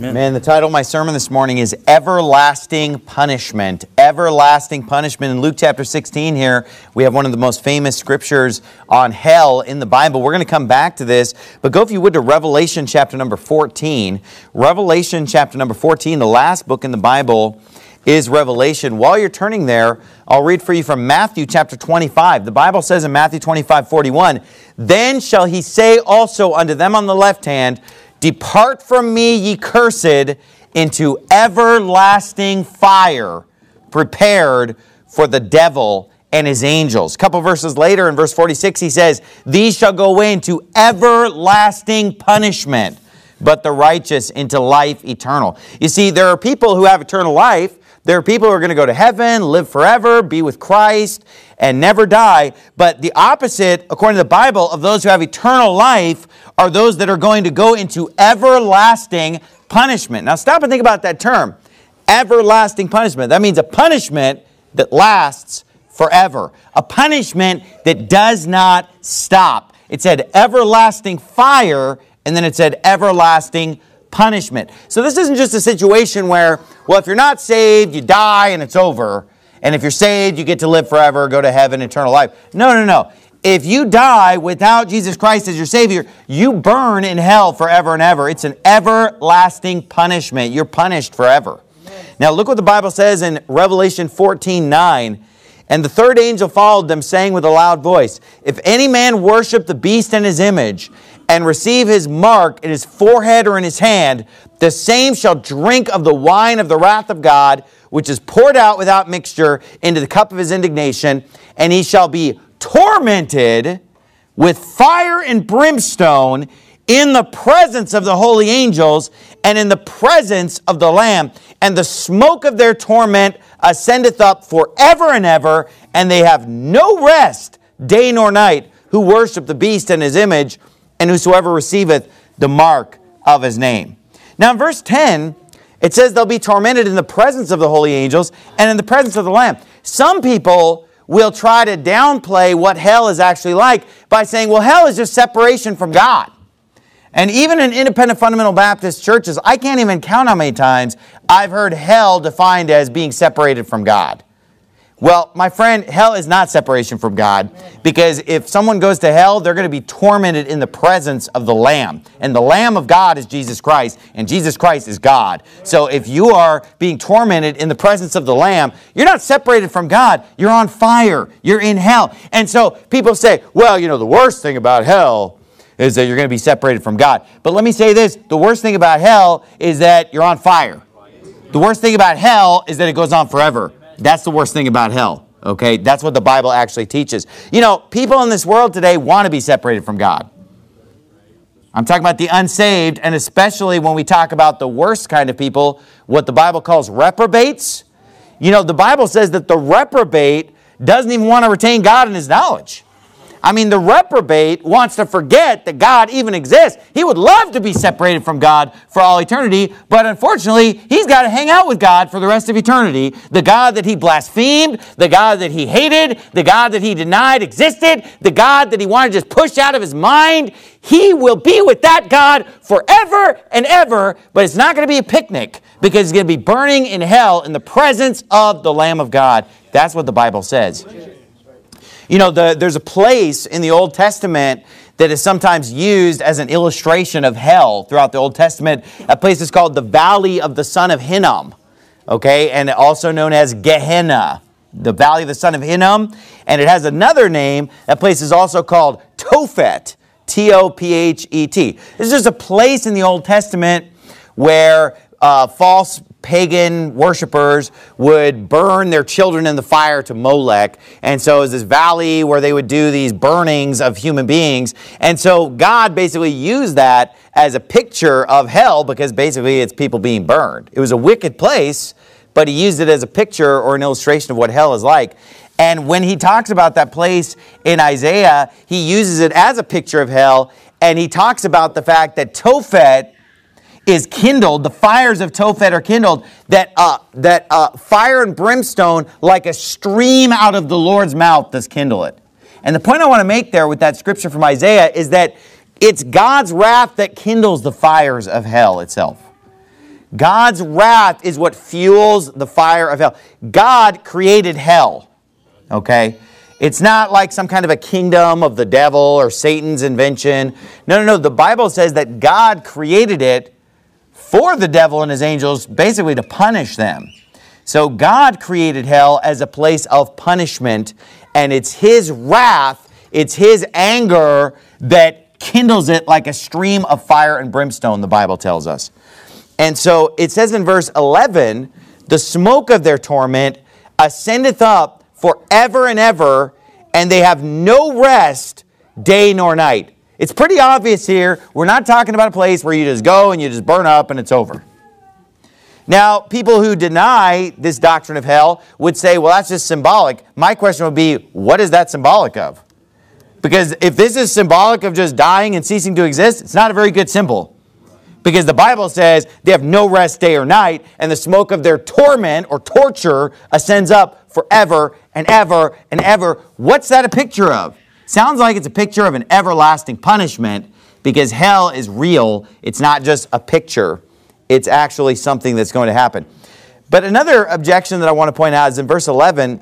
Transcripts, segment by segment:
Man, the title of my sermon this morning is Everlasting Punishment. Everlasting Punishment. In Luke chapter 16 here, we have one of the most famous scriptures on hell in the Bible. We're going to come back to this, but go, if you would, to Revelation chapter number 14. Revelation chapter number 14, the last book in the Bible, is Revelation. While you're turning there, I'll read for you from Matthew chapter 25. The Bible says in Matthew 25:41, "Then shall he say also unto them on the left hand, Depart from me, ye cursed, into everlasting fire, prepared for the devil and his angels." A couple verses later, in verse 46, he says, "These shall go away into everlasting punishment, but the righteous into life eternal." You see, there are people who have eternal life. There are people who are going to go to heaven, live forever, be with Christ, and never die. But the opposite, according to the Bible, of those who have eternal life are those that are going to go into everlasting punishment. Now stop and think about that term, everlasting punishment. That means a punishment that lasts forever. A punishment that does not stop. It said everlasting fire, and then it said everlasting punishment. So this isn't just a situation where, well, if you're not saved, you die and it's over. And if you're saved, you get to live forever, go to heaven, eternal life. No. If you die without Jesus Christ as your Savior, you burn in hell forever and ever. It's an everlasting punishment. You're punished forever. Now look what the Bible says in Revelation 14:9. "And the third angel followed them, saying with a loud voice, If any man worship the beast and his image, and receive his mark in his forehead or in his hand, the same shall drink of the wine of the wrath of God, which is poured out without mixture into the cup of his indignation, and he shall be tormented with fire and brimstone in the presence of the holy angels and in the presence of the Lamb. And the smoke of their torment ascendeth up forever and ever, and they have no rest day nor night, who worship the beast and his image, and whosoever receiveth the mark of his name." Now in verse 10, it says they'll be tormented in the presence of the holy angels and in the presence of the Lamb. Some people will try to downplay what hell is actually like by saying, well, hell is just separation from God. And even in independent fundamental Baptist churches, I can't even count how many times I've heard hell defined as being separated from God. Well, my friend, hell is not separation from God, because if someone goes to hell, they're going to be tormented in the presence of the Lamb. And the Lamb of God is Jesus Christ, and Jesus Christ is God. So if you are being tormented in the presence of the Lamb, you're not separated from God. You're on fire. You're in hell. And so people say, well, you know, the worst thing about hell is that you're going to be separated from God. But let me say this, the worst thing about hell is that you're on fire. The worst thing about hell is that it goes on forever. That's the worst thing about hell, okay? That's what the Bible actually teaches. You know, people in this world today want to be separated from God. I'm talking about the unsaved, and especially when we talk about the worst kind of people, what the Bible calls reprobates. You know, the Bible says that the reprobate doesn't even want to retain God in his knowledge. I mean, the reprobate wants to forget that God even exists. He would love to be separated from God for all eternity, but unfortunately, he's got to hang out with God for the rest of eternity. The God that he blasphemed, the God that he hated, the God that he denied existed, the God that he wanted to just push out of his mind, he will be with that God forever and ever, but it's not going to be a picnic, because he's going to be burning in hell in the presence of the Lamb of God. That's what the Bible says. You know, there's a place in the Old Testament that is sometimes used as an illustration of hell throughout the Old Testament. That place is called the Valley of the Son of Hinnom, okay, and also known as Gehenna, the Valley of the Son of Hinnom. And it has another name. That place is also called Tophet, T-O-P-H-E-T. This is just a place in the Old Testament where false pagan worshipers would burn their children in the fire to Molech. And so it was this valley where they would do these burnings of human beings. And so God basically used that as a picture of hell, because basically it's people being burned. It was a wicked place, but he used it as a picture or an illustration of what hell is like. And when he talks about that place in Isaiah, he uses it as a picture of hell. And he talks about the fact that Tophet is kindled, the fires of Tophet are kindled, that fire and brimstone like a stream out of the Lord's mouth does kindle it. And the point I want to make there with that scripture from Isaiah is that it's God's wrath that kindles the fires of hell itself. God's wrath is what fuels the fire of hell. God created hell, okay? It's not like some kind of a kingdom of the devil or Satan's invention. No. The Bible says that God created it for the devil and his angels, basically to punish them. So God created hell as a place of punishment, and it's his wrath, it's his anger that kindles it like a stream of fire and brimstone, the Bible tells us. And so it says in verse 11, the smoke of their torment ascendeth up forever and ever, and they have no rest day nor night. It's pretty obvious here. We're not talking about a place where you just go and you just burn up and it's over. Now, people who deny this doctrine of hell would say, well, that's just symbolic. My question would be, what is that symbolic of? Because if this is symbolic of just dying and ceasing to exist, it's not a very good symbol. Because the Bible says they have no rest day or night, and the smoke of their torment or torture ascends up forever and ever and ever. What's that a picture of? Sounds like it's a picture of an everlasting punishment, because hell is real. It's not just a picture. It's actually something that's going to happen. But another objection that I want to point out is in verse 11,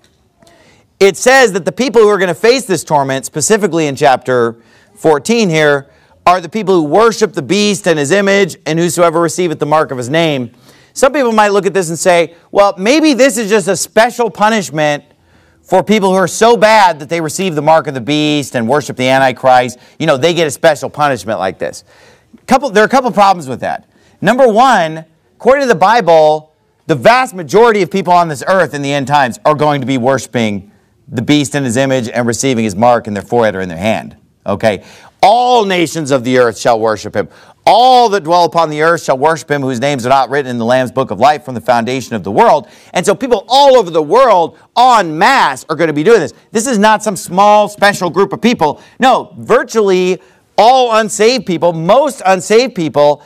it says that the people who are going to face this torment, specifically in chapter 14 here, are the people who worship the beast and his image, and whosoever receiveth the mark of his name. Some people might look at this and say, well, maybe this is just a special punishment for people who are so bad that they receive the mark of the beast and worship the Antichrist. You know, they get a special punishment like this. There are a couple problems with that. Number one, according to the Bible, the vast majority of people on this earth in the end times are going to be worshiping the beast and his image and receiving his mark in their forehead or in their hand. Okay? All nations of the earth shall worship him. All that dwell upon the earth shall worship him, whose names are not written in the Lamb's book of life from the foundation of the world. And so people all over the world, en masse, are going to be doing this. This is not some small, special group of people. No, virtually all unsaved people, most unsaved people,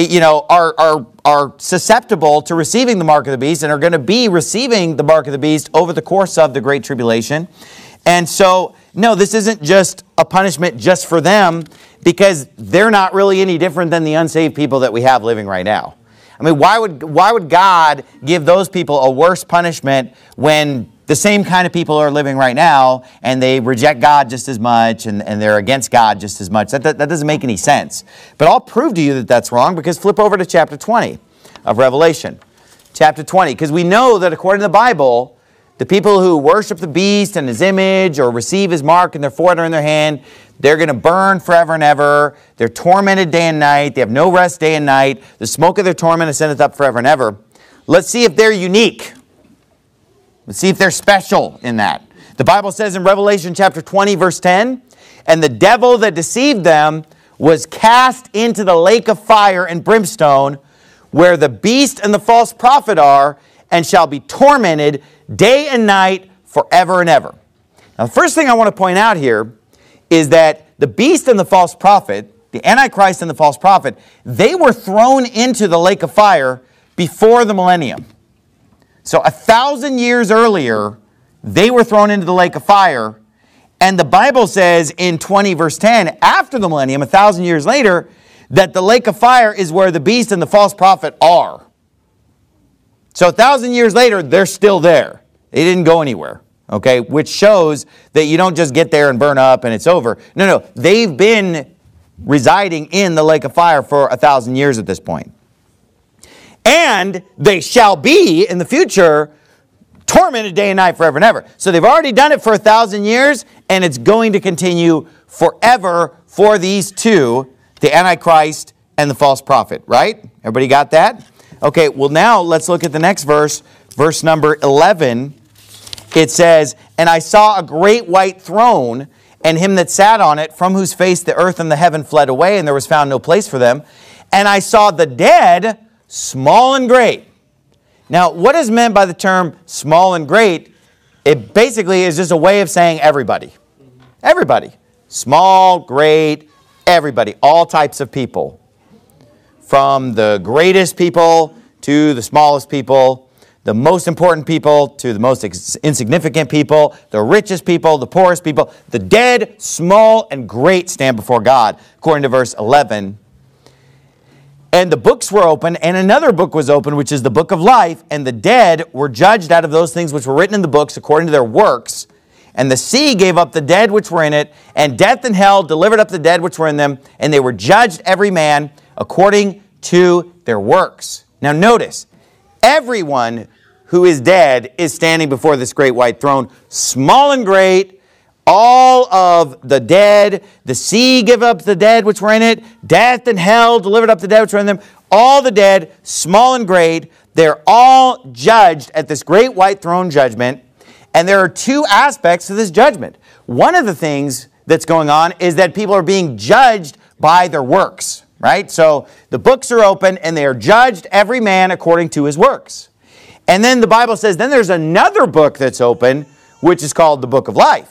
are susceptible to receiving the mark of the beast and are going to be receiving the mark of the beast over the course of the Great Tribulation. And so, no, this isn't just a punishment just for them, because they're not really any different than the unsaved people that we have living right now. I mean, why would God give those people a worse punishment when the same kind of people are living right now and they reject God just as much and they're against God just as much? That doesn't make any sense. But I'll prove to you that that's wrong, because flip over to chapter 20 of Revelation. Chapter 20, because we know that according to the Bible, the people who worship the beast and his image or receive his mark in their forehead or in their hand, they're going to burn forever and ever. They're tormented day and night. They have no rest day and night. The smoke of their torment ascendeth up forever and ever. Let's see if they're unique. Let's see if they're special in that. The Bible says in Revelation chapter 20, verse 10, and the devil that deceived them was cast into the lake of fire and brimstone, where the beast and the false prophet are, and shall be tormented day and night forever and ever. Now, the first thing I want to point out here is that the beast and the false prophet, the Antichrist and the false prophet, they were thrown into the lake of fire before the millennium. So 1,000 years earlier, they were thrown into the lake of fire. And the Bible says in 20 verse 10, after the millennium, 1,000 years later, that the lake of fire is where the beast and the false prophet are. So 1,000 years later, they're still there. They didn't go anywhere, okay? Which shows that you don't just get there and burn up and it's over. No, they've been residing in the lake of fire for 1,000 years at this point. And they shall be, in the future, tormented day and night forever and ever. So they've already done it for 1,000 years, and it's going to continue forever for these two, the Antichrist and the false prophet, right? Everybody got that? Okay, well now let's look at the next verse, verse number 11. It says, and I saw a great white throne, and him that sat on it, from whose face the earth and the heaven fled away, and there was found no place for them. And I saw the dead, small and great. Now, what is meant by the term small and great? It basically is just a way of saying everybody. Everybody. Small, great, everybody. All types of people. From the greatest people to the smallest people, the most important people to the most insignificant people, the richest people, the poorest people. The dead, small, and great stand before God, according to verse 11. And the books were open, and another book was open, which is the book of life, and the dead were judged out of those things which were written in the books according to their works. And the sea gave up the dead which were in it, and death and hell delivered up the dead which were in them, and they were judged every man according to their works. Now notice, everyone who is dead is standing before this great white throne, small and great. All of the dead, the sea gave up the dead which were in it, death and hell delivered up the dead which were in them. All the dead, small and great, they're all judged at this great white throne judgment. And there are two aspects to this judgment. One of the things that's going on is that people are being judged by their works, right? So the books are open and they are judged every man according to his works. And then the Bible says, then there's another book that's open, which is called the book of life.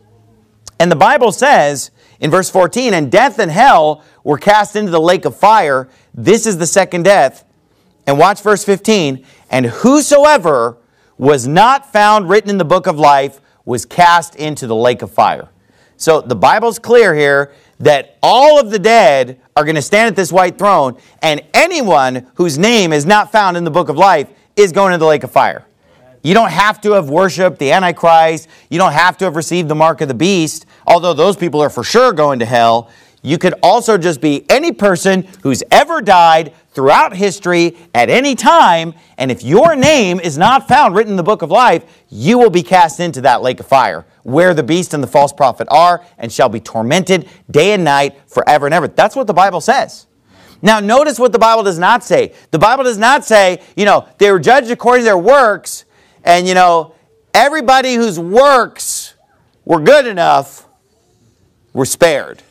And the Bible says in verse 14, and death and hell were cast into the lake of fire. This is the second death. And watch verse 15. And whosoever was not found written in the book of life was cast into the lake of fire. So the Bible's clear here that all of the dead are going to stand at this white throne, and anyone whose name is not found in the book of life is going to the lake of fire. You don't have to have worshiped the Antichrist. You don't have to have received the mark of the beast, although those people are for sure going to hell. You could also just be any person who's ever died throughout history at any time, and if your name is not found written in the book of life, you will be cast into that lake of fire, where the beast and the false prophet are, and shall be tormented day and night forever and ever. That's what the Bible says. Now, notice what the Bible does not say. The Bible does not say, they were judged according to their works, and, everybody whose works were good enough were spared.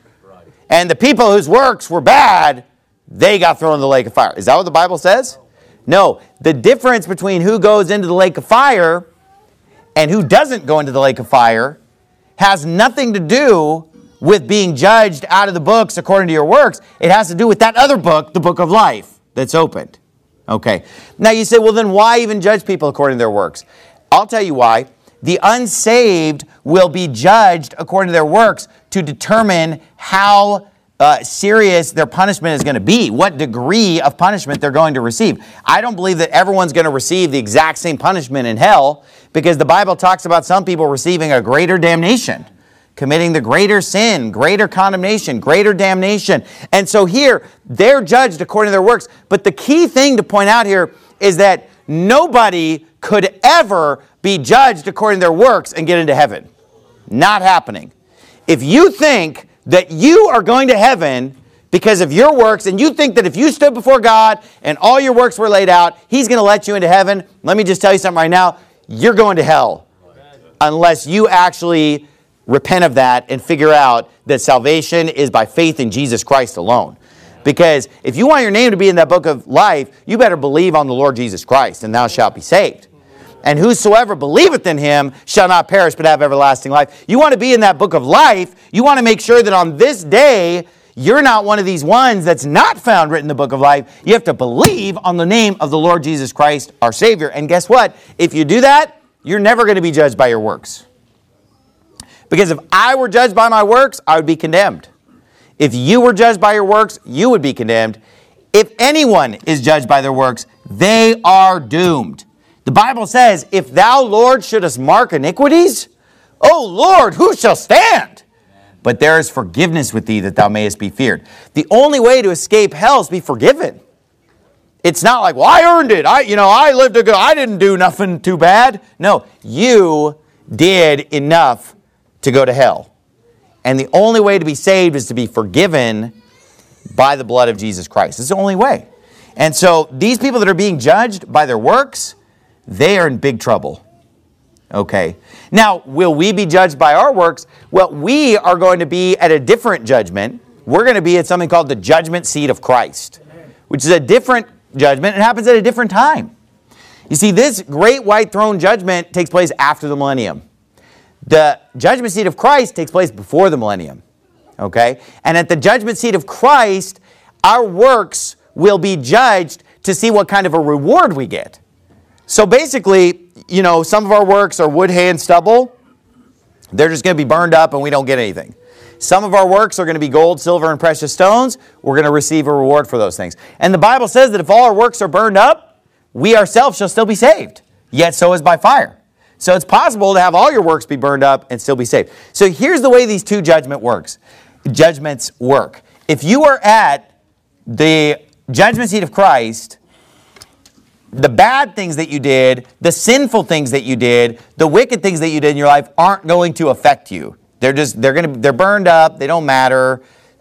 And the people whose works were bad, they got thrown in the lake of fire. Is that what the Bible says? No. The difference between who goes into the lake of fire and who doesn't go into the lake of fire has nothing to do with being judged out of the books according to your works. It has to do with that other book, the book of life, that's opened. Okay. Now you say, well, then why even judge people according to their works? I'll tell you why. The unsaved will be judged according to their works to determine how serious their punishment is going to be, what degree of punishment they're going to receive. I don't believe that everyone's going to receive the exact same punishment in hell, because the Bible talks about some people receiving a greater damnation, committing the greater sin, greater condemnation, greater damnation. And so here, they're judged according to their works. But the key thing to point out here is that nobody could ever be judged according to their works and get into heaven. Not happening. If you think that you are going to heaven because of your works, and you think that if you stood before God and all your works were laid out, He's going to let you into heaven, let me just tell you something right now, you're going to hell. Unless you actually repent of that and figure out that salvation is by faith in Jesus Christ alone. Because if you want your name to be in that book of life, you better believe on the Lord Jesus Christ, and thou shalt be saved. And whosoever believeth in Him shall not perish but have everlasting life. You want to be in that book of life. You want to make sure that on this day, you're not one of these ones that's not found written in the book of life. You have to believe on the name of the Lord Jesus Christ, our Savior. And guess what? If you do that, you're never going to be judged by your works. Because if I were judged by my works, I would be condemned. If you were judged by your works, you would be condemned. If anyone is judged by their works, they are doomed. The Bible says, if thou, Lord, shouldest mark iniquities, O Lord, who shall stand? But there is forgiveness with thee that thou mayest be feared. The only way to escape hell is to be forgiven. It's not like, well, I earned it. I lived a good, I didn't do nothing too bad. No, you did enough to go to hell. And the only way to be saved is to be forgiven by the blood of Jesus Christ. It's the only way. And so these people that are being judged by their works, they are in big trouble. Okay. Now, will we be judged by our works? Well, we are going to be at a different judgment. We're going to be at something called the judgment seat of Christ, which is a different judgment. It happens at a different time. You see, this great white throne judgment takes place after the millennium. The judgment seat of Christ takes place before the millennium. Okay? And at the judgment seat of Christ, our works will be judged to see what kind of a reward we get. So basically, some of our works are wood, hay, and stubble. They're just going to be burned up and we don't get anything. Some of our works are going to be gold, silver, and precious stones. We're going to receive a reward for those things. And the Bible says that if all our works are burned up, we ourselves shall still be saved. Yet so is by fire. So it's possible to have all your works be burned up and still be saved. So here's the way these two judgments work. If you are at the judgment seat of Christ, the bad things that you did, the sinful things that you did, the wicked things that you did in your life aren't going to affect you. They're burned up. They don't matter.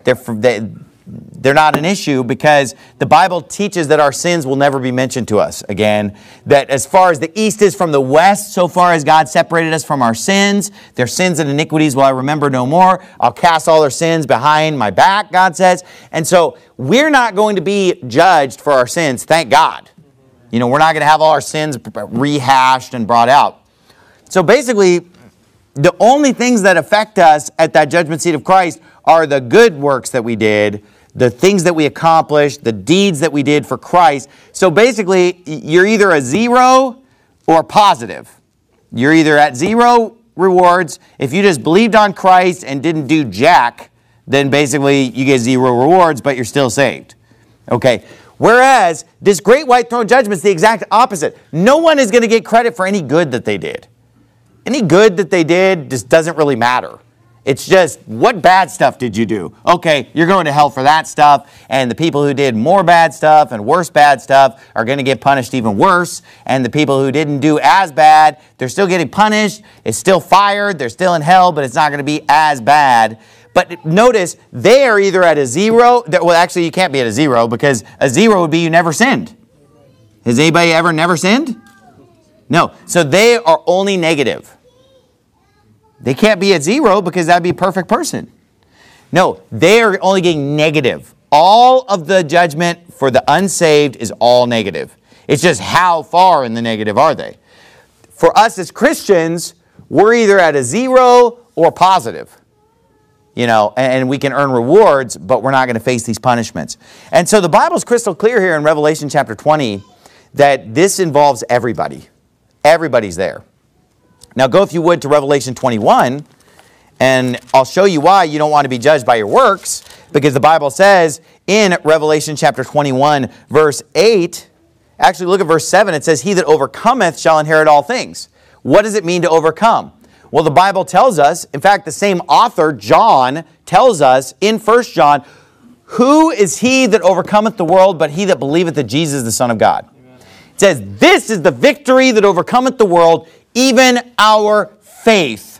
They're not an issue because the Bible teaches that our sins will never be mentioned to us again. That as far as the east is from the west, so far as God separated us from our sins, their sins and iniquities will I remember no more. I'll cast all their sins behind my back, God says. And so we're not going to be judged for our sins, thank God. You know, we're not going to have all our sins rehashed and brought out. So basically, the only things that affect us at that judgment seat of Christ are the good works that we did, the things that we accomplished, the deeds that we did for Christ. So basically, you're either a zero or positive. You're either at zero rewards. If you just believed on Christ and didn't do jack, then basically you get zero rewards, but you're still saved. Okay. Whereas this great white throne judgment is the exact opposite. No one is going to get credit for any good that they did. Any good that they did just doesn't really matter. It's just, what bad stuff did you do? Okay, you're going to hell for that stuff, and the people who did more bad stuff and worse bad stuff are going to get punished even worse, and the people who didn't do as bad, they're still getting punished, it's still fired, they're still in hell, but it's not going to be as bad. But notice, they are either at a zero, well actually you can't be at a zero, because a zero would be you never sinned. Has anybody ever never sinned? No, so they are only negative. They can't be at zero because that would be a perfect person. No, they are only getting negative. All of the judgment for the unsaved is all negative. It's just how far in the negative are they? For us as Christians, we're either at a zero or positive. You know, and we can earn rewards, but we're not going to face these punishments. And so the Bible's crystal clear here in Revelation chapter 20 that this involves everybody. Everybody's there. Now go, if you would, to Revelation 21, and I'll show you why you don't want to be judged by your works, because the Bible says in Revelation chapter 21, verse 8, actually look at verse 7, it says, "He that overcometh shall inherit all things." What does it mean to overcome? Well, the Bible tells us, in fact, the same author, John, tells us in 1 John, "Who is he that overcometh the world but he that believeth that Jesus is the Son of God?" Amen. It says, "This is the victory that overcometh the world, even our faith."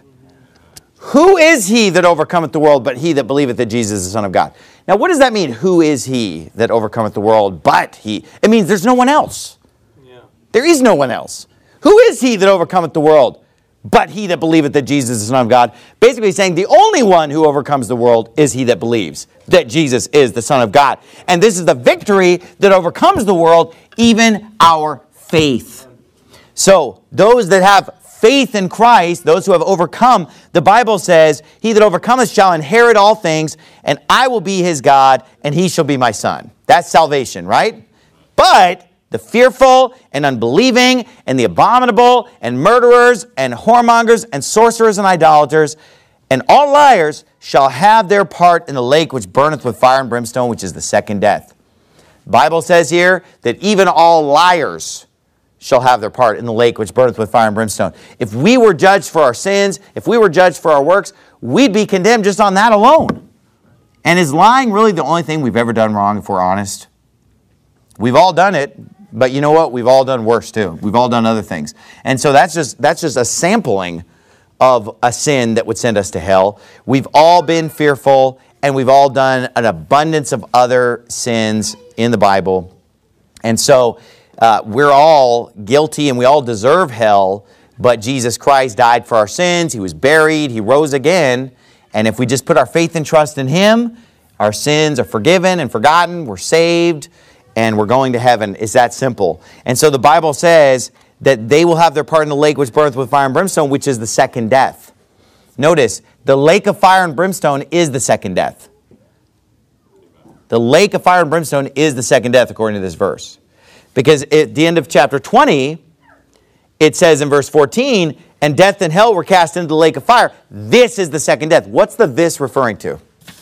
Who is he that overcometh the world but he that believeth that Jesus is the Son of God? Now, what does that mean, who is he that overcometh the world but he? It means there's no one else. Yeah. There is no one else. Who is he that overcometh the world but he that believeth that Jesus is the Son of God? Basically saying the only one who overcomes the world is he that believes that Jesus is the Son of God. And this is the victory that overcomes the world, even our faith. So those that have faith in Christ, those who have overcome, the Bible says, "He that overcometh shall inherit all things, and I will be his God, and he shall be my son." That's salvation, right? But the fearful and unbelieving and the abominable and murderers and whoremongers and sorcerers and idolaters and all liars shall have their part in the lake which burneth with fire and brimstone, which is the second death. The Bible says here that even all liars shall have their part in the lake which burneth with fire and brimstone. If we were judged for our sins, if we were judged for our works, we'd be condemned just on that alone. And is lying really the only thing we've ever done wrong, if we're honest? We've all done it. But you know what? We've all done worse too. We've all done other things. And so that's just a sampling of a sin that would send us to hell. We've all been fearful, and we've all done an abundance of other sins in the Bible. And so we're all guilty and we all deserve hell, but Jesus Christ died for our sins. He was buried. He rose again. And if we just put our faith and trust in him, our sins are forgiven and forgotten. We're saved. And we're going to heaven. It's that simple. And so the Bible says that they will have their part in the lake which burneth with fire and brimstone, which is the second death. Notice, the lake of fire and brimstone is the second death. The lake of fire and brimstone is the second death, according to this verse. Because at the end of chapter 20, it says in verse 14, and death and hell were cast into the lake of fire. This is the second death. What's the this referring to?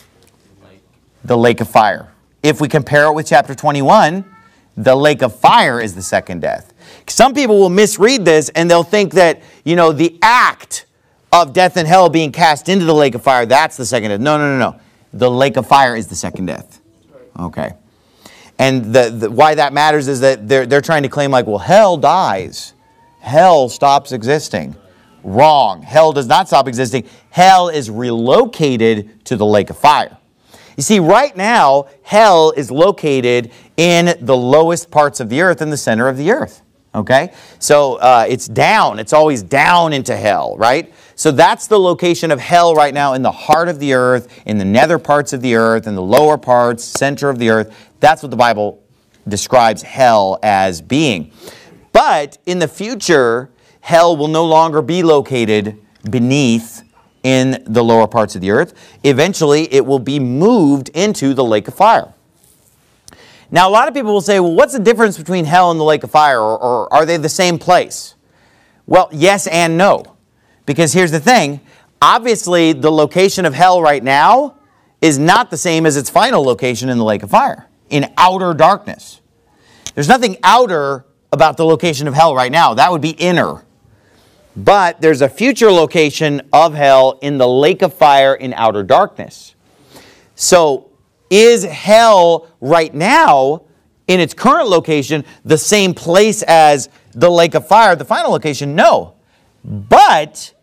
The lake of fire. If we compare it with chapter 21, the lake of fire is the second death. Some people will misread this and they'll think that, the act of death and hell being cast into the lake of fire, that's the second death. No. The lake of fire is the second death. Okay. And why that matters is that they're trying to claim like, well, hell dies. Hell stops existing. Wrong. Hell does not stop existing. Hell is relocated to the lake of fire. You see, right now, hell is located in the lowest parts of the earth, in the center of the earth. Okay? So it's down. It's always down into hell, right? So that's the location of hell right now, in the heart of the earth, in the nether parts of the earth, in the lower parts, center of the earth. That's what the Bible describes hell as being. But in the future, hell will no longer be located beneath in the lower parts of the earth. Eventually, it will be moved into the lake of fire. Now, a lot of people will say, well, what's the difference between hell and the lake of fire? Or are they the same place? Well, yes and no. Because here's the thing. Obviously, the location of hell right now is not the same as its final location in the lake of fire, in outer darkness. There's nothing outer about the location of hell right now. That would be inner. But there's a future location of hell in the lake of fire in outer darkness. So is hell right now, in its current location, the same place as the lake of fire, the final location? No. But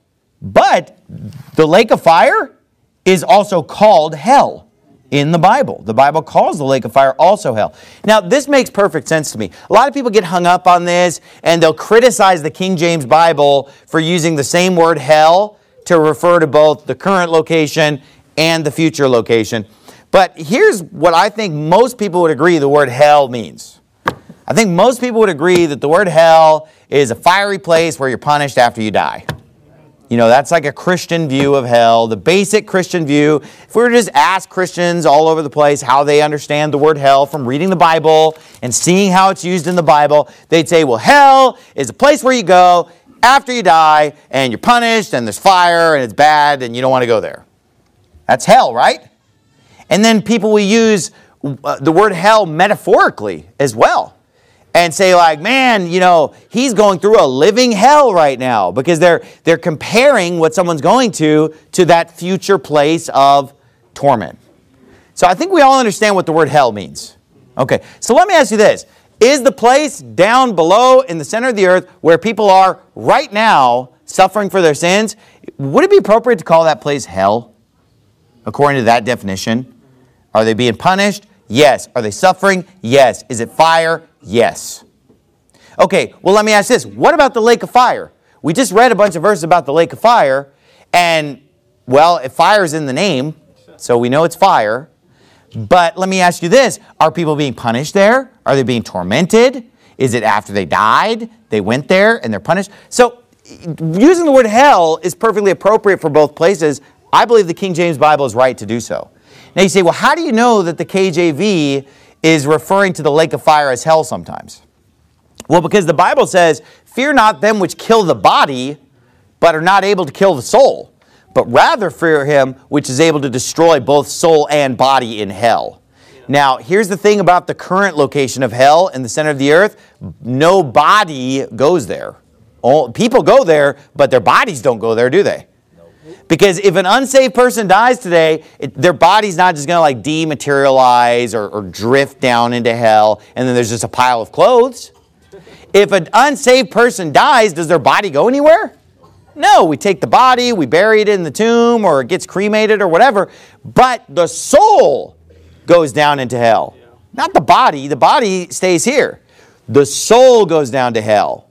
the lake of fire is also called hell in the Bible. The Bible calls the lake of fire also hell. Now, this makes perfect sense to me. A lot of people get hung up on this, and they'll criticize the King James Bible for using the same word hell to refer to both the current location and the future location. But here's what I think most people would agree the word hell means. I think most people would agree that the word hell is a fiery place where you're punished after you die. That's like a Christian view of hell, the basic Christian view. If we were to just ask Christians all over the place how they understand the word hell from reading the Bible and seeing how it's used in the Bible, they'd say, well, hell is a place where you go after you die and you're punished and there's fire and it's bad and you don't want to go there. That's hell, right? And then people will use the word hell metaphorically as well. And say like, man, he's going through a living hell right now, because they're comparing what someone's going to that future place of torment. So I think we all understand what the word hell means. Okay, so let me ask you this. Is the place down below in the center of the earth where people are right now suffering for their sins, would it be appropriate to call that place hell? According to that definition? Are they being punished? Yes. Are they suffering? Yes. Is it fire? Yes. Okay, well, let me ask this. What about the lake of fire? We just read a bunch of verses about the lake of fire, and, well, if fire is in the name, so we know it's fire. But let me ask you this. Are people being punished there? Are they being tormented? Is it after they died? They went there and they're punished? So using the word hell is perfectly appropriate for both places. I believe the King James Bible is right to do so. Now you say, well, how do you know that the KJV is referring to the lake of fire as hell sometimes? Well, because the Bible says, fear not them which kill the body, but are not able to kill the soul, but rather fear him which is able to destroy both soul and body in hell. Now, here's the thing about the current location of hell in the center of the earth. No body goes there. People go there, but their bodies don't go there, do they? Because if an unsaved person dies today, their body's not just going to like dematerialize or drift down into hell, and then there's just a pile of clothes. If an unsaved person dies, does their body go anywhere? No, we take the body, we bury it in the tomb, or it gets cremated or whatever, but the soul goes down into hell. Not the body stays here. The soul goes down to hell.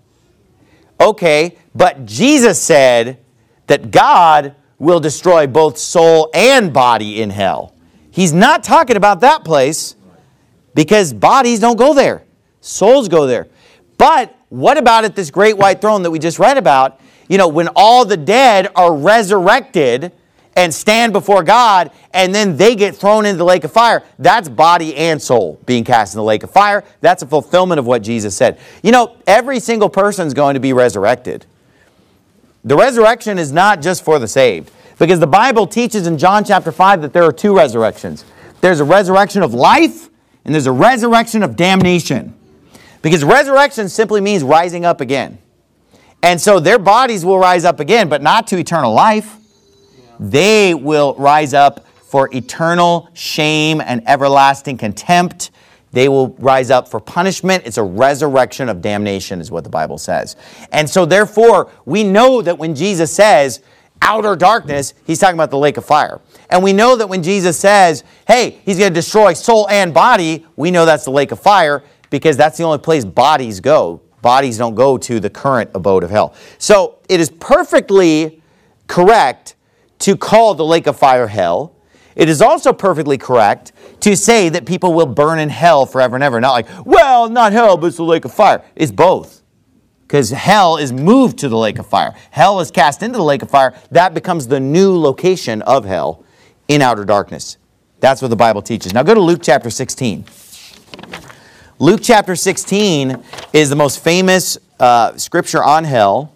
Okay, but Jesus said that God will destroy both soul and body in hell. He's not talking about that place because bodies don't go there. Souls go there. But what about at this great white throne that we just read about? When all the dead are resurrected and stand before God, and then they get thrown into the lake of fire, that's body and soul being cast in the lake of fire. That's a fulfillment of what Jesus said. Every single person is going to be resurrected. the resurrection is not just for the saved. Because the Bible teaches in John chapter 5 that there are two resurrections. There's a resurrection of life, and there's a resurrection of damnation. Because resurrection simply means rising up again. And so their bodies will rise up again, but not to eternal life. They will rise up for eternal shame and everlasting contempt. They will rise up for punishment. It's a resurrection of damnation is what the Bible says. And so therefore, we know that when Jesus says outer darkness, he's talking about the lake of fire. And we know that when Jesus says, hey, he's going to destroy soul and body, we know that's the lake of fire because that's the only place bodies go. Bodies don't go to the current abode of hell. So it is perfectly correct to call the lake of fire hell. It is also perfectly correct to say that people will burn in hell forever and ever. Not like, well, not hell, but it's the lake of fire. It's both. Because hell is moved to the lake of fire. Hell is cast into the lake of fire. That becomes the new location of hell in outer darkness. That's what the Bible teaches. Now go to Luke chapter 16. Luke chapter 16 is the most famous scripture on hell.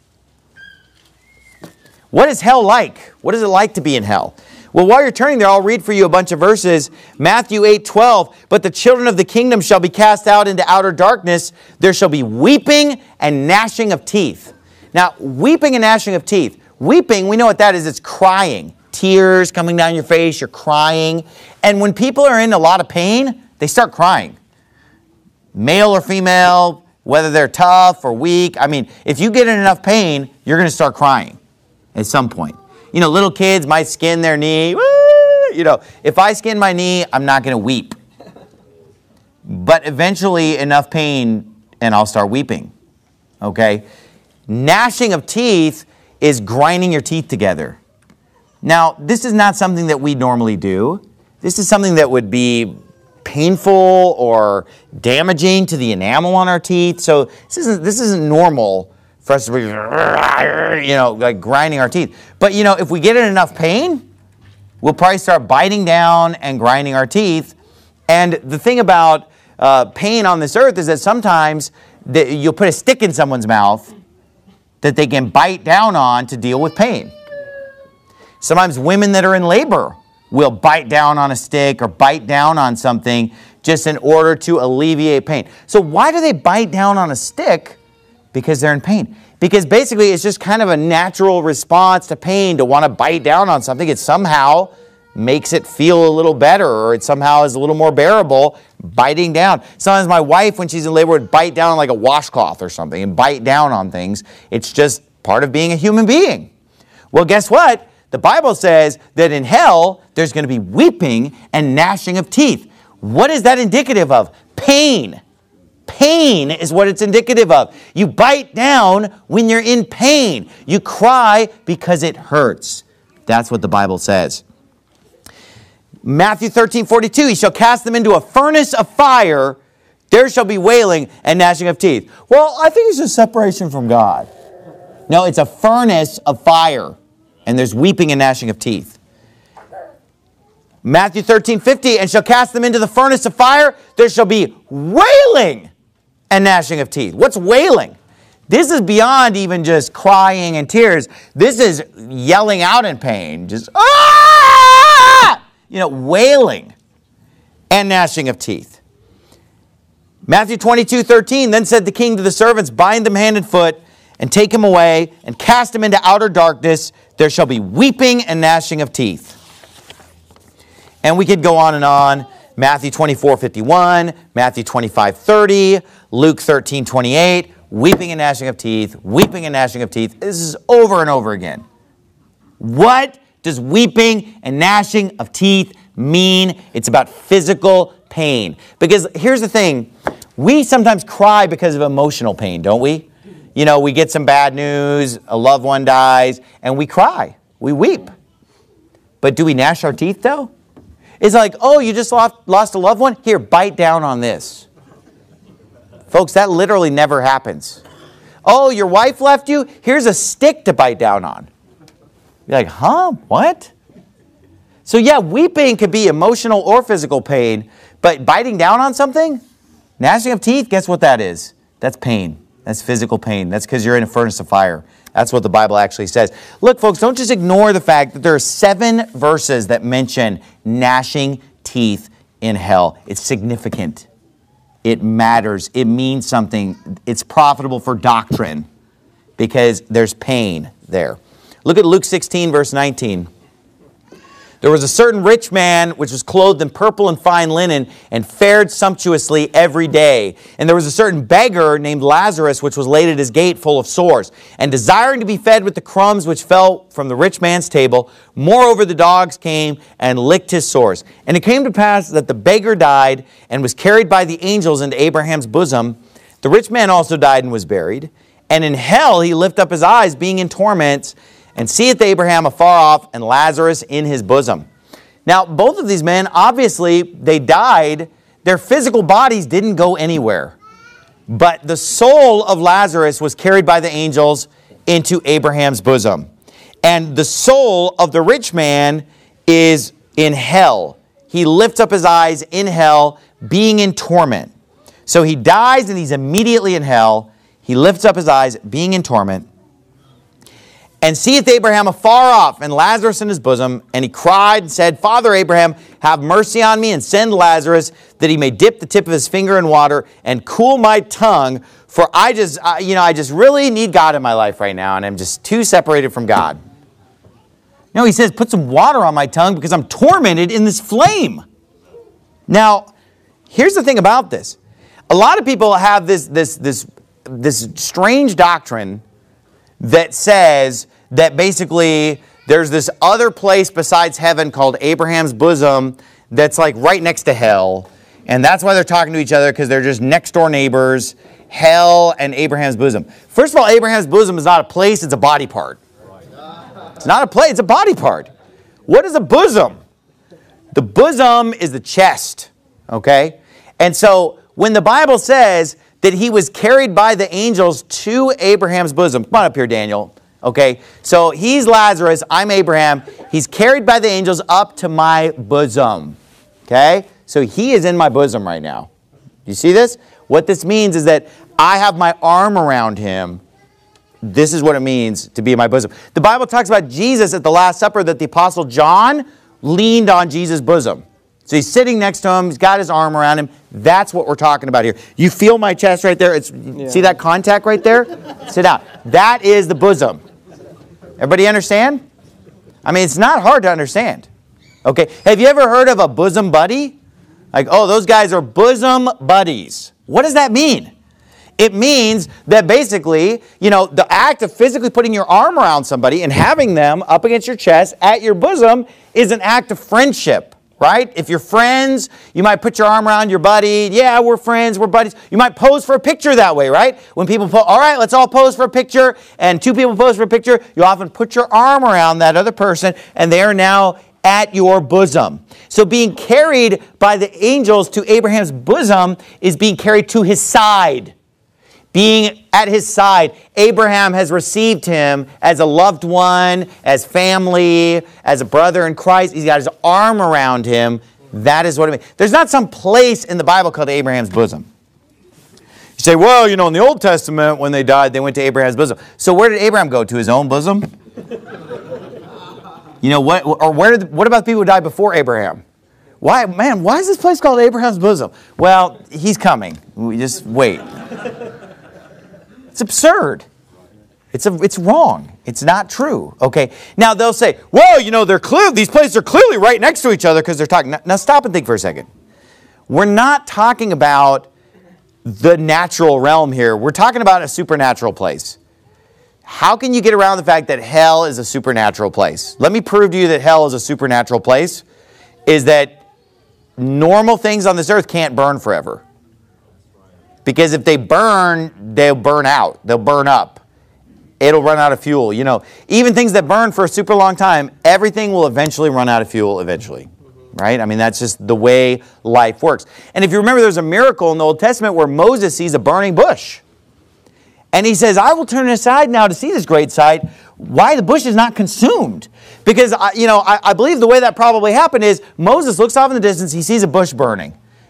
What is hell like? What is it like to be in hell? Well, while you're turning there, I'll read for you a bunch of verses. Matthew 8:12, but the children of the kingdom shall be cast out into outer darkness. There shall be weeping and gnashing of teeth. Now, weeping and gnashing of teeth. Weeping, we know what that is. It's crying. Tears coming down your face. You're crying. And when people are in a lot of pain, they start crying. Male or female, whether they're tough or weak. I mean, if you get in enough pain, you're going to start crying at some point. You know, little kids might skin their knee. Woo! You know, if I skin my knee, I'm not going to weep. But eventually enough pain and I'll start weeping. Okay? Gnashing of teeth is grinding your teeth together. Now, this is not something that we normally do. This is something that would be painful or damaging to the enamel on our teeth. So this isn't normal for us to be, you know, like grinding our teeth. But, you know, if we get in enough pain, we'll probably start biting down and grinding our teeth. And the thing about pain on this earth is that sometimes you'll put a stick in someone's mouth that they can bite down on to deal with pain. Sometimes women that are in labor will bite down on a stick or bite down on something just in order to alleviate pain. So why do they bite down on a stick? Because they're in pain. Because basically it's just kind of a natural response to pain to want to bite down on something. It somehow makes it feel a little better, or it somehow is a little more bearable biting down. Sometimes my wife, when she's in labor, would bite down on like a washcloth or something and bite down on things. It's just part of being a human being. Well, guess what? The Bible says that in hell, there's going to be weeping and gnashing of teeth. What is that indicative of? Pain. Pain is what it's indicative of. You bite down when you're in pain. You cry because it hurts. That's what the Bible says. Matthew 13:42, he shall cast them into a furnace of fire. There shall be wailing and gnashing of teeth. Well, I think it's a separation from God. No, it's a furnace of fire. And there's weeping and gnashing of teeth. Matthew 13:50, and shall cast them into the furnace of fire. There shall be wailing and gnashing of teeth. What's wailing? This is beyond even just crying and tears. This is yelling out in pain. Just, ah! You know, wailing and gnashing of teeth. Matthew 22:13, then said the king to the servants, bind them hand and foot, and take him away, and cast him into outer darkness. There shall be weeping and gnashing of teeth. And we could go on and on. Matthew 24:51, Matthew 25:30, Luke 13:28, weeping and gnashing of teeth, weeping and gnashing of teeth. This is over and over again. What does weeping and gnashing of teeth mean? It's about physical pain. Because here's the thing. We sometimes cry because of emotional pain, don't we? You know, we get some bad news, a loved one dies, and we cry. We weep. But do we gnash our teeth, though? It's like, oh, you just lost a loved one? Here, bite down on this. Folks, that literally never happens. Oh, your wife left you? Here's a stick to bite down on. You're like, huh? What? So yeah, weeping could be emotional or physical pain, but biting down on something? Gnashing of teeth, guess what that is? That's pain. That's physical pain. That's because you're in a furnace of fire. That's what the Bible actually says. Look, folks, don't just ignore the fact that there are 7 verses that mention gnashing teeth in hell. It's significant. It matters. It means something. It's profitable for doctrine because there's pain there. Look at Luke 16, verse 19. There was a certain rich man which was clothed in purple and fine linen and fared sumptuously every day. And there was a certain beggar named Lazarus which was laid at his gate full of sores, and desiring to be fed with the crumbs which fell from the rich man's table. Moreover, the dogs came and licked his sores. And it came to pass that the beggar died and was carried by the angels into Abraham's bosom. The rich man also died and was buried. And in hell he lifted up his eyes, being in torments, and seeth Abraham afar off, and Lazarus in his bosom. Now, both of these men, obviously, they died. Their physical bodies didn't go anywhere. But the soul of Lazarus was carried by the angels into Abraham's bosom. And the soul of the rich man is in hell. He lifts up his eyes in hell, being in torment. So he dies and he's immediately in hell. He lifts up his eyes, being in torment. And seeth Abraham afar off, and Lazarus in his bosom. And he cried and said, Father Abraham, have mercy on me, and send Lazarus, that he may dip the tip of his finger in water, and cool my tongue, for I just really need God in my life right now, and I'm just too separated from God. No, he says, put some water on my tongue, because I'm tormented in this flame. Now, here's the thing about this. A lot of people have this strange doctrine that says that basically there's this other place besides heaven called Abraham's bosom that's like right next to hell. And that's why they're talking to each other, because they're just next door neighbors, hell and Abraham's bosom. First of all, Abraham's bosom is not a place, it's a body part. It's not a place, it's a body part. What is a bosom? The bosom is the chest, okay? And so when the Bible says that he was carried by the angels to Abraham's bosom. Come on up here, Daniel. Okay, so he's Lazarus, I'm Abraham. He's carried by the angels up to my bosom. Okay, so he is in my bosom right now. You see this? What this means is that I have my arm around him. This is what it means to be in my bosom. The Bible talks about Jesus at the Last Supper, that the Apostle John leaned on Jesus' bosom. So he's sitting next to him. He's got his arm around him. That's what we're talking about here. You feel my chest right there? See that contact right there? Sit down. That is the bosom. Everybody understand? I mean, it's not hard to understand. Okay. Have you ever heard of a bosom buddy? Like, oh, those guys are bosom buddies. What does that mean? It means that basically, the act of physically putting your arm around somebody and having them up against your chest at your bosom is an act of friendship. Right? If you're friends, you might put your arm around your buddy. Yeah, we're friends, we're buddies. You might pose for a picture that way, right? When people pose, all right, let's all pose for a picture, and 2 people pose for a picture, you often put your arm around that other person, and they are now at your bosom. So being carried by the angels to Abraham's bosom is being carried to his side. Being at his side, Abraham has received him as a loved one, as family, as a brother in Christ. He's got his arm around him. That is what it means. There's not some place in the Bible called Abraham's bosom. You say, well, in the Old Testament, when they died, they went to Abraham's bosom. So where did Abraham go? To his own bosom? What about the people who died before Abraham? Why is this place called Abraham's bosom? Well, he's coming. We just wait. It's absurd. It's wrong. It's not true. Okay. Now they'll say, well, these places are clearly right next to each other because they're talking. Now stop and think for a second. We're not talking about the natural realm here. We're talking about a supernatural place. How can you get around the fact that hell is a supernatural place? Let me prove to you that hell is a supernatural place. Is that normal things on this earth can't burn forever. Because if they burn, they'll burn out. They'll burn up. It'll run out of fuel. Even things that burn for a super long time, everything will eventually run out of fuel eventually. Right? I mean, that's just the way life works. And if you remember, there's a miracle in the Old Testament where Moses sees a burning bush. And he says, I will turn aside now to see this great sight, why the bush is not consumed. Because, I believe the way that probably happened is Moses looks off in the distance, he sees a bush burning.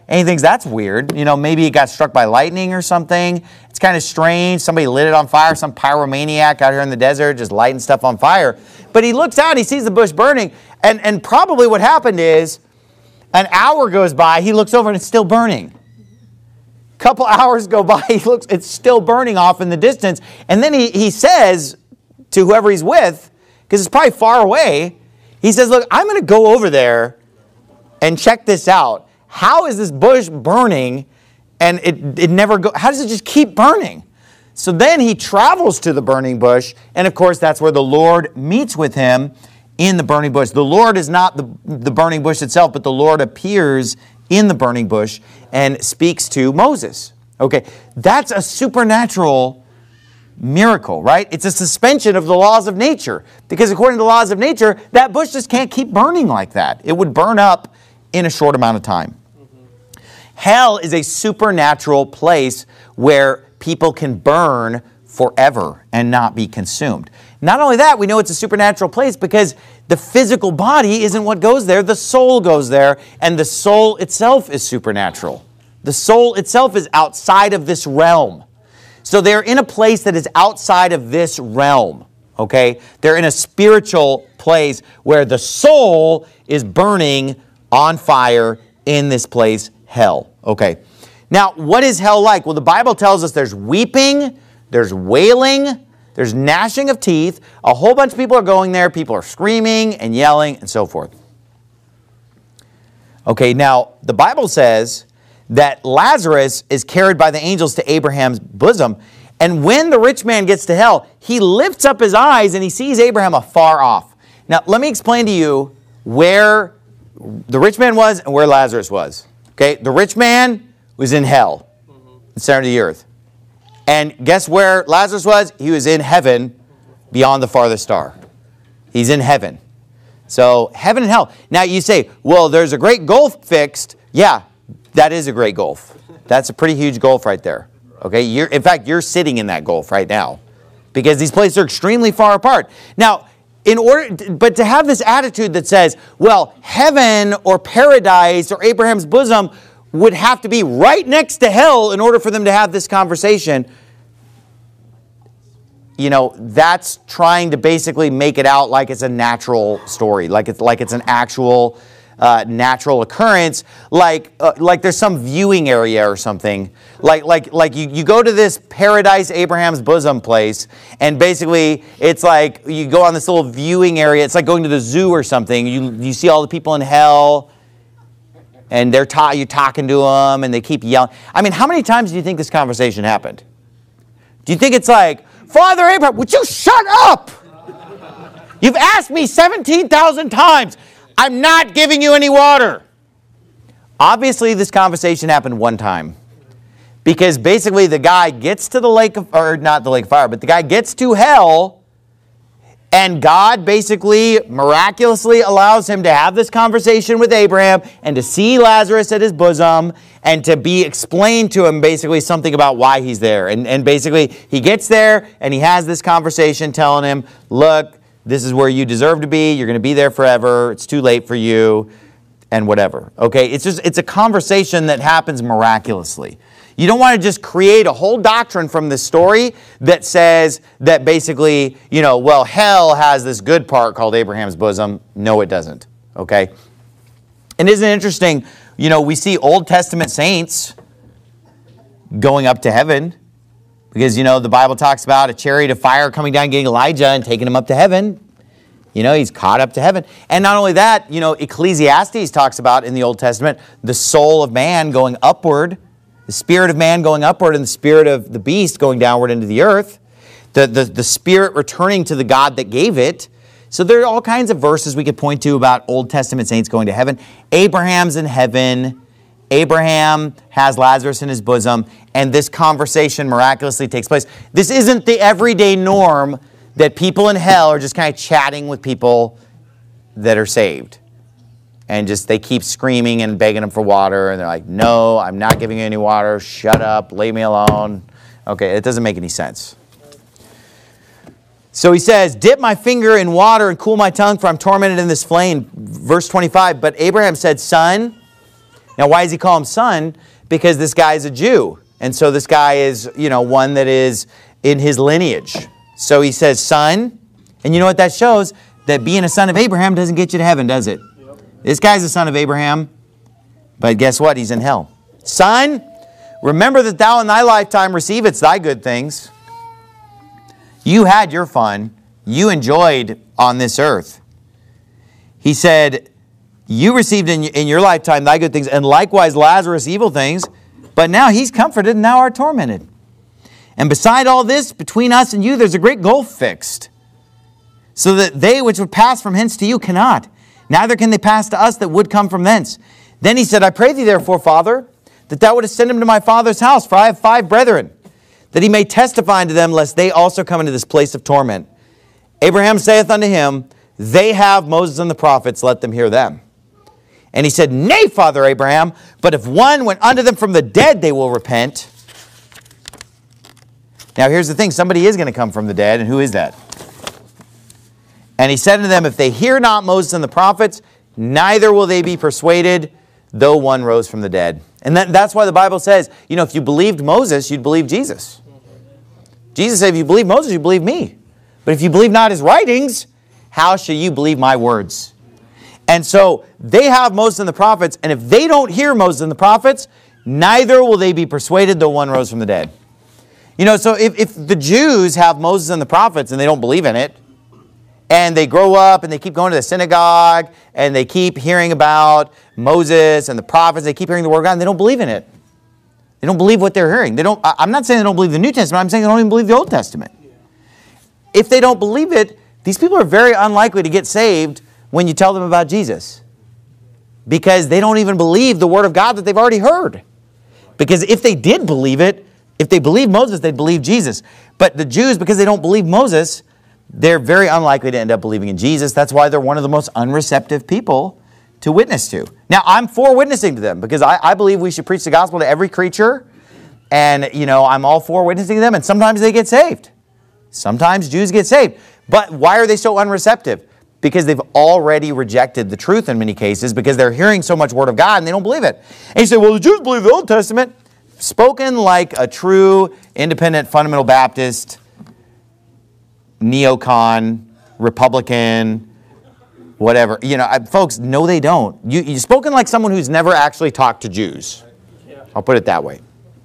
And he thinks that's weird. You know, maybe it got struck by lightning or something. It's kind of strange. Somebody lit it on fire. Some pyromaniac out here in the desert just lighting stuff on fire. But he looks out, he sees the bush burning. And probably what happened is an hour goes by, he looks over and it's still burning. A couple hours go by, he looks, it's still burning off in the distance. And then he says to whoever he's with, because it's probably far away, he says, look, I'm going to go over there and check this out. How is this bush burning and it never go? How does it just keep burning? So then he travels to the burning bush, and of course that's where the Lord meets with him in the burning bush. The Lord is not the burning bush itself, but the Lord appears in the burning bush and speaks to Moses. Okay, that's a supernatural miracle, right? It's a suspension of the laws of nature, because according to the laws of nature, that bush just can't keep burning like that. It would burn up in a short amount of time. Hell is a supernatural place where people can burn forever and not be consumed. Not only that, we know it's a supernatural place because the physical body isn't what goes there. The soul goes there, and the soul itself is supernatural. The soul itself is outside of this realm. So they're in a place that is outside of this realm, okay? They're in a spiritual place where the soul is burning on fire in this place, hell, okay? Now, what is hell like? Well, the Bible tells us there's weeping, there's wailing, there's gnashing of teeth. A whole bunch of people are going there. People are screaming and yelling and so forth. Okay, now, the Bible says that Lazarus is carried by the angels to Abraham's bosom. And when the rich man gets to hell, he lifts up his eyes and he sees Abraham afar off. Now, let me explain to you where the rich man was and where Lazarus was. Okay, the rich man was in hell, the center of the earth. And guess where Lazarus was? He was in heaven beyond the farthest star. He's in heaven. So heaven and hell. Now you say, well, there's a great gulf fixed. Yeah, that is a great gulf. That's a pretty huge gulf right there. Okay, in fact, you're sitting in that gulf right now because these places are extremely far apart. Now, but to have this attitude that says, well, heaven or paradise or Abraham's bosom would have to be right next to hell in order for them to have this conversation, you know, that's trying to basically make it out like it's a natural story, like it's an actual natural occurrence, like there's some viewing area or something. Like you go to this paradise Abraham's bosom place, and basically it's like you go on this little viewing area. It's like going to the zoo or something. You see all the people in hell, and you're talking to them, and they keep yelling. I mean, how many times do you think this conversation happened? Do you think it's like, Father Abraham, would you shut up? You've asked me 17,000 times. I'm not giving you any water. Obviously, this conversation happened one time. Because basically the guy gets to the lake of, or not the lake of fire, but the guy gets to hell, and God basically miraculously allows him to have this conversation with Abraham and to see Lazarus at his bosom and to be explained to him basically something about why he's there. And basically he gets there and he has this conversation telling him, look, this is where you deserve to be. You're going to be there forever. It's too late for you and whatever. Okay, it's a conversation that happens miraculously. You don't want to just create a whole doctrine from this story that says that basically, you know, well, hell has this good part called Abraham's bosom. No, it doesn't. Okay? And isn't it interesting, you know, we see Old Testament saints going up to heaven because, you know, the Bible talks about a chariot of fire coming down, getting Elijah and taking him up to heaven. You know, he's caught up to heaven. And not only that, you know, Ecclesiastes talks about in the Old Testament the soul of man going upward, the spirit of man going upward and the spirit of the beast going downward into the earth. The spirit returning to the God that gave it. So there are all kinds of verses we could point to about Old Testament saints going to heaven. Abraham's in heaven. Abraham has Lazarus in his bosom. And this conversation miraculously takes place. This isn't the everyday norm that people in hell are just kind of chatting with people that are saved. And just they keep screaming and begging them for water. And they're like, no, I'm not giving you any water. Shut up. Leave me alone. Okay, it doesn't make any sense. So he says, dip my finger in water and cool my tongue, for I'm tormented in this flame. Verse 25, but Abraham said, son, Now, why does he call him son? Because this guy is a Jew. And so this guy is, one that is in his lineage. So he says son. And you know what that shows? That being a son of Abraham doesn't get you to heaven, does it? Yep. This guy's a son of Abraham. But guess what? He's in hell. Son, remember that thou in thy lifetime receivedst thy good things. You had your fun. You enjoyed on this earth. He said, you received in your lifetime thy good things, and likewise Lazarus evil things, but now he's comforted and thou art tormented. And beside all this, between us and you, there's a great gulf fixed, so that they which would pass from hence to you cannot, neither can they pass to us that would come from thence. Then he said, I pray thee therefore, Father, that thou wouldest send him to my father's house, for I have 5 brethren, that he may testify unto them, lest they also come into this place of torment. Abraham saith unto him, they have Moses and the prophets, let them hear them. And he said, nay, Father Abraham, but if one went unto them from the dead, they will repent. Now here's the thing, somebody is going to come from the dead, and who is that? And he said unto them, if they hear not Moses and the prophets, neither will they be persuaded, though one rose from the dead. And that's why the Bible says, if you believed Moses, you'd believe Jesus. Jesus said, if you believe Moses, you believe me. But if you believe not his writings, how shall you believe my words? And so they have Moses and the prophets, and if they don't hear Moses and the prophets, neither will they be persuaded, though one rose from the dead. So if the Jews have Moses and the prophets and they don't believe in it, and they grow up and they keep going to the synagogue and they keep hearing about Moses and the prophets, they keep hearing the word of God, and they don't believe in it. They don't believe what they're hearing. I'm not saying they don't believe the New Testament, I'm saying they don't even believe the Old Testament. If they don't believe it, these people are very unlikely to get saved when you tell them about Jesus, because they don't even believe the Word of God that they've already heard. Because if they did believe it, if they believed Moses, they'd believe Jesus. But the Jews, because they don't believe Moses, they're very unlikely to end up believing in Jesus. That's why they're one of the most unreceptive people to witness to. Now, I'm for witnessing to them, because I believe we should preach the gospel to every creature. And, I'm all for witnessing to them, and sometimes they get saved. Sometimes Jews get saved. But why are they so unreceptive? Because they've already rejected the truth in many cases, because they're hearing so much Word of God and they don't believe it. And you say, well, the Jews believe the Old Testament. Spoken like a true independent fundamental Baptist, neocon, Republican, whatever. Folks, no, they don't. You've spoken like someone who's never actually talked to Jews. I'll put it that way.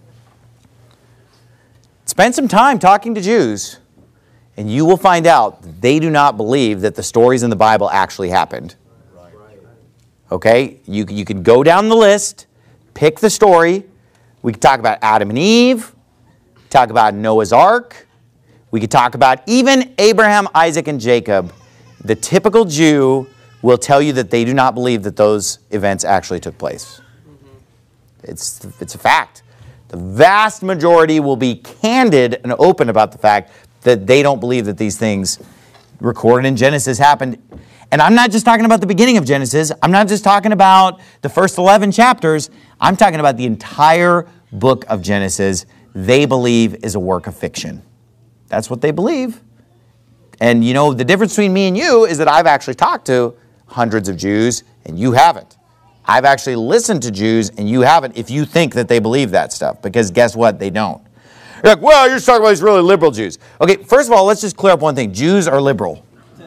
Spend some time talking to Jews, and you will find out that they do not believe that the stories in the Bible actually happened. Okay? You could go down the list, pick the story. We could talk about Adam and Eve, talk about Noah's Ark. We could talk about even Abraham, Isaac, and Jacob. The typical Jew will tell you that they do not believe that those events actually took place. It's a fact. The vast majority will be candid and open about the fact that they don't believe that these things recorded in Genesis happened. And I'm not just talking about the beginning of Genesis. I'm not just talking about the first 11 chapters. I'm talking about the entire book of Genesis. They believe is a work of fiction. That's what they believe. And the difference between me and you is that I've actually talked to hundreds of Jews and you haven't. I've actually listened to Jews and you haven't, if you think that they believe that stuff. Because guess what? They don't. You're like, well, you're just talking about these really liberal Jews. Okay, first of all, let's just clear up one thing. Jews are liberal.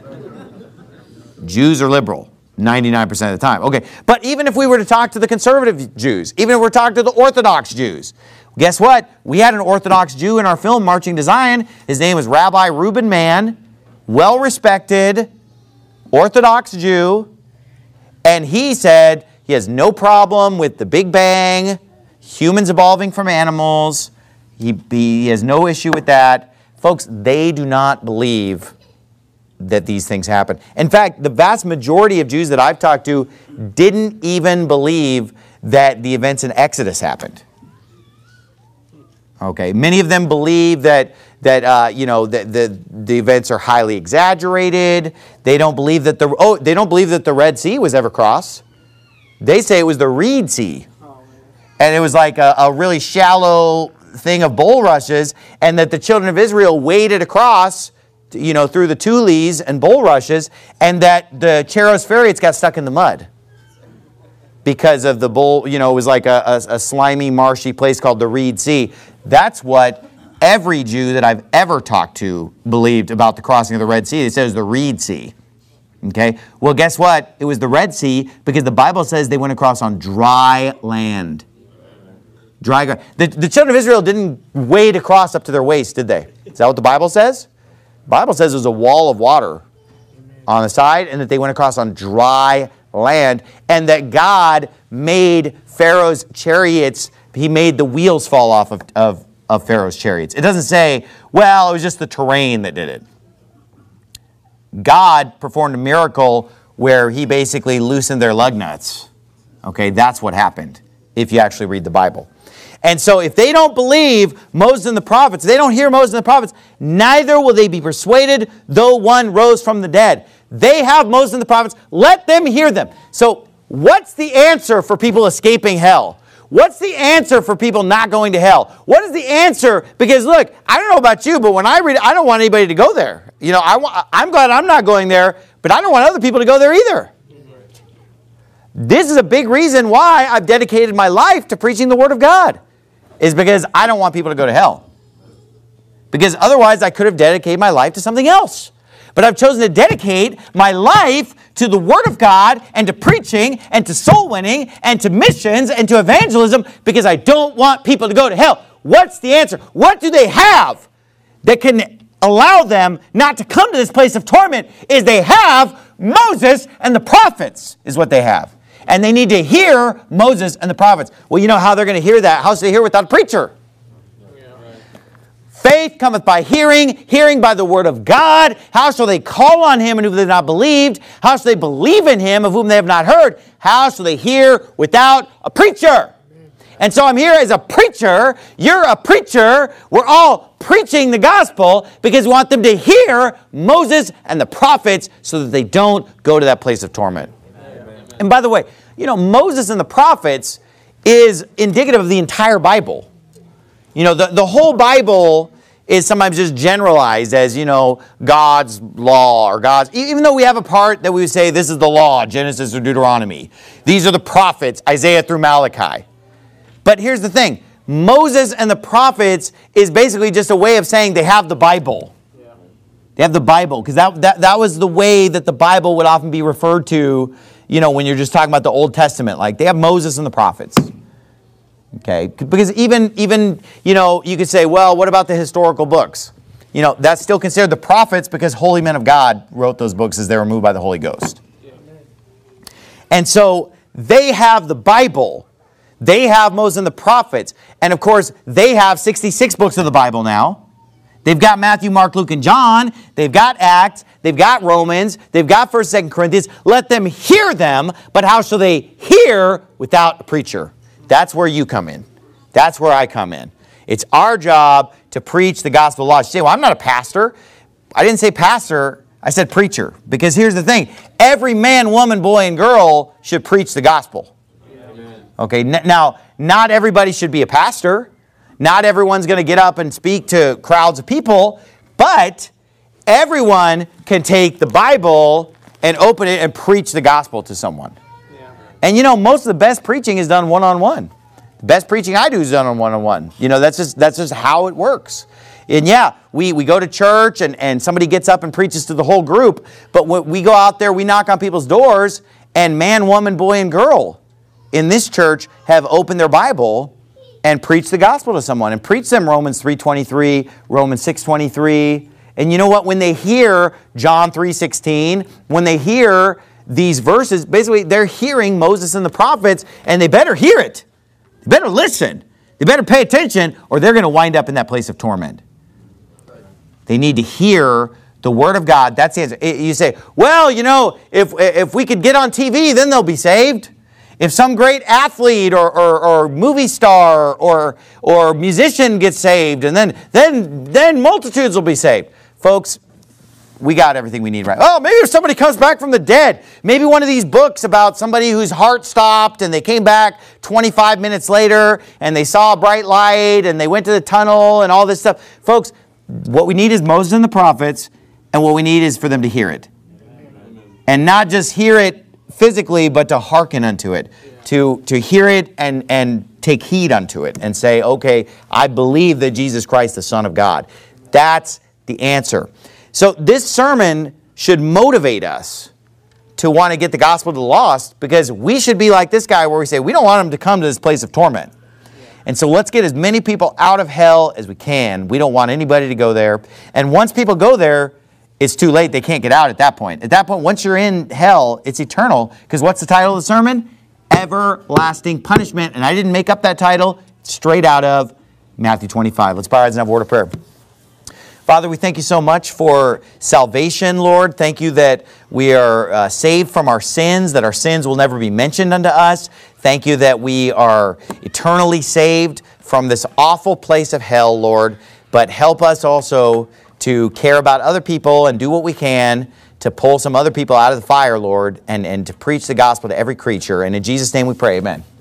Jews are liberal 99% of the time. Okay, but even if we were to talk to the conservative Jews, even if we were to talk to the Orthodox Jews, guess what? We had an Orthodox Jew in our film, Marching to Zion. His name was Rabbi Reuben Mann, well-respected Orthodox Jew, and he said he has no problem with the Big Bang, humans evolving from animals. He has no issue with that. Folks, they do not believe that these things happen. In fact, the vast majority of Jews that I've talked to didn't even believe that the events in Exodus happened. Okay, many of them believe that the events are highly exaggerated. They don't believe that the Red Sea was ever crossed. They say it was the Reed Sea, and it was like a really shallow thing of bulrushes, and that the children of Israel waded across, through the tules and bulrushes, and that the Charos chariots got stuck in the mud. because of the bull, it was like a slimy, marshy place called the Reed Sea. That's what every Jew that I've ever talked to believed about the crossing of the Red Sea. They said it was the Reed Sea. Okay? Well, guess what? It was the Red Sea because the Bible says they went across on dry land. Dry ground. The children of Israel didn't wade across up to their waist, did they? Is that what the Bible says? The Bible says there's a wall of water on the side and that they went across on dry land, and that God made Pharaoh's chariots, he made the wheels fall off of Pharaoh's chariots. It doesn't say, well, it was just the terrain that did it. God performed a miracle where he basically loosened their lug nuts. Okay, that's what happened if you actually read the Bible. And so if they don't believe Moses and the prophets, they don't hear Moses and the prophets, neither will they be persuaded, though one rose from the dead. They have Moses and the prophets. Let them hear them. So what's the answer for people escaping hell? What's the answer for people not going to hell? What is the answer? Because look, I don't know about you, but when I read it, I don't want anybody to go there. I'm glad I'm not going there, but I don't want other people to go there either. This is a big reason why I've dedicated my life to preaching the Word of God, is because I don't want people to go to hell. Because otherwise I could have dedicated my life to something else. But I've chosen to dedicate my life to the Word of God and to preaching and to soul winning and to missions and to evangelism because I don't want people to go to hell. What's the answer? What do they have that can allow them not to come to this place of torment? Is they have Moses and the prophets is what they have. And they need to hear Moses and the prophets. Well, you know how they're going to hear that? How should they hear without a preacher? Faith cometh by hearing, hearing by the word of God. How shall they call on him in whom they have not believed? How shall they believe in him of whom they have not heard? How shall they hear without a preacher? And so I'm here as a preacher. You're a preacher. We're all preaching the gospel because we want them to hear Moses and the prophets so that they don't go to that place of torment. Amen. And by the way, Moses and the prophets is indicative of the entire Bible. The whole Bible is sometimes just generalized as, God's law or God's, even though we have a part that we would say this is the law, Genesis or Deuteronomy. These are the prophets, Isaiah through Malachi. But here's the thing. Moses and the prophets is basically just a way of saying they have the Bible. Yeah. They have the Bible, because that was the way that the Bible would often be referred to, when you're just talking about the Old Testament. Like, they have Moses and the prophets. Okay, because even you could say, well, what about the historical books? That's still considered the prophets because holy men of God wrote those books as they were moved by the Holy Ghost. And so they have the Bible. They have Moses and the prophets. And of course, they have 66 books of the Bible now. They've got Matthew, Mark, Luke, and John. They've got Acts. They've got Romans. They've got 1st, 2nd Corinthians. Let them hear them, but how shall they hear without a preacher? That's where you come in. That's where I come in. It's our job to preach the gospel of law. You say, well, I'm not a pastor. I didn't say pastor. I said preacher. Because here's the thing. Every man, woman, boy, and girl should preach the gospel. Amen. Okay, now, not everybody should be a pastor. Not everyone's going to get up and speak to crowds of people. But everyone can take the Bible and open it and preach the gospel to someone. And most of the best preaching is done one-on-one. The best preaching I do is done on one-on-one. That's just how it works. And yeah, we go to church and somebody gets up and preaches to the whole group. But when we go out there, we knock on people's doors, and man, woman, boy, and girl in this church have opened their Bible and preached the gospel to someone. And preach them Romans 3:23, Romans 6:23. And you know what? When they hear John 3:16, when they hear these verses, basically they're hearing Moses and the prophets, and they better hear it. They better listen. They better pay attention, or they're going to wind up in that place of torment. They need to hear the Word of God. That's the answer. You say, well, if we could get on TV, then they'll be saved. If some great athlete or movie star or musician gets saved, and then multitudes will be saved. Folks, we got everything we need right. Oh, maybe if somebody comes back from the dead. Maybe one of these books about somebody whose heart stopped and they came back 25 minutes later and they saw a bright light and they went to the tunnel and all this stuff. Folks, what we need is Moses and the prophets, and what we need is for them to hear it. And not just hear it physically, but to hearken unto it. to hear it and take heed unto it and say, okay, I believe that Jesus Christ, the Son of God. That's the answer. So this sermon should motivate us to want to get the gospel to the lost, because we should be like this guy where we say, we don't want them to come to this place of torment. And so let's get as many people out of hell as we can. We don't want anybody to go there. And once people go there, it's too late. They can't get out at that point. At that point, once you're in hell, it's eternal. Because what's the title of the sermon? Everlasting punishment. And I didn't make up that title. It's straight out of Matthew 25. Let's bow our heads and have a word of prayer. Father, we thank you so much for salvation, Lord. Thank you that we are saved from our sins, that our sins will never be mentioned unto us. Thank you that we are eternally saved from this awful place of hell, Lord. But help us also to care about other people and do what we can to pull some other people out of the fire, Lord, and to preach the gospel to every creature. And in Jesus' name we pray, amen.